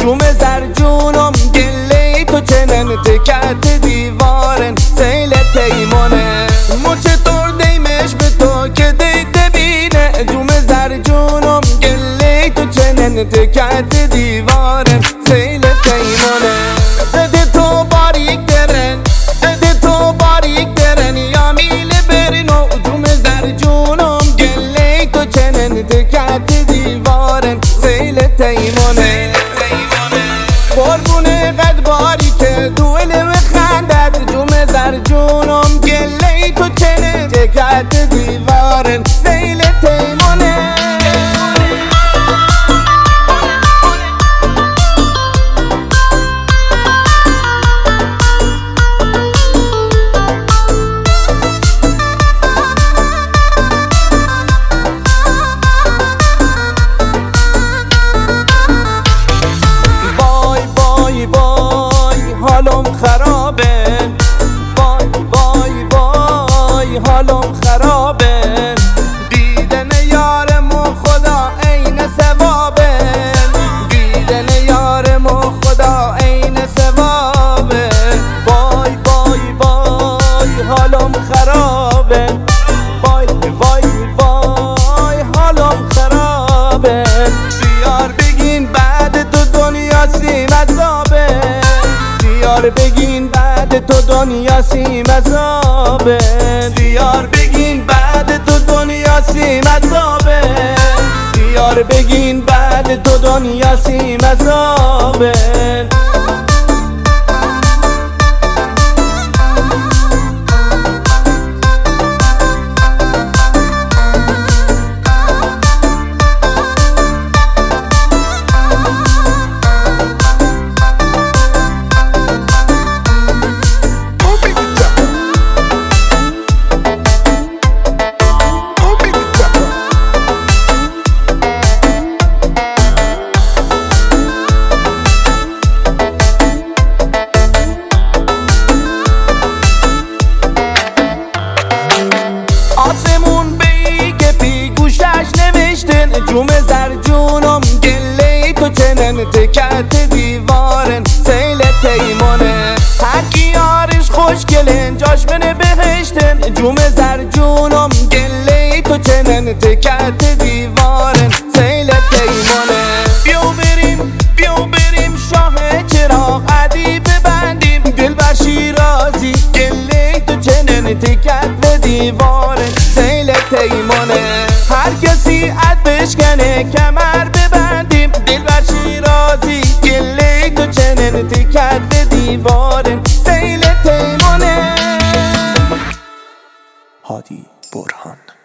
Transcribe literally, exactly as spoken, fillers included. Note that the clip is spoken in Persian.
جوم زرجونم گله تو چنن تکت دیوارن سیل تیمونه مو چطور دیمش به تو که دید بینه جوم زرجونم گله تو چنن تکت دیوارن سیل تیمونه بده تو باریک درن بده تو باریک درن یا میل برنو جوم زرجونم گله تو چنن تکت دیوارن سیل تیمونه قربونه قد باری که دوله و خندت جوم زرجونم گله تو چنن تکت دیوارن سیل تیمونه حالم خرابه وای وای وای حالم خرابه دیدن یارمو خدا عین ثوابه دیدن یارمو خدا عین ثوابه وای وای وای حالم خرابه وای وای وای حالم خرابه بیار بگین بعد تو دنیا سیم عذابه دیار بگین بعد تو دنیا سیم عذابه دیار بگین بعد تو دنیا سیم عذابه دیار بگین بعد تو دنیا سیم عذابه آسمون بیگه پی گوشش نوشتن جوم زرجونم گله تو چنن تکت دیوارن سیل تیمونه هر کی یارش خوشگلن جاش منه بهشتن جوم زرجونم گله تو چنن تکت دیوارن سیل تیمونه بیو بریم بیو بریم شاه چراغ عدی ببندیم دل بر شیرازی گله تو چنن تکت دیوارن سیل تیمونه هر کسی عد بشکنه کمر ببندیم دل بر شیرازی گله تو چنن تکت دیوارن سیل تیمونه. هادی برهان.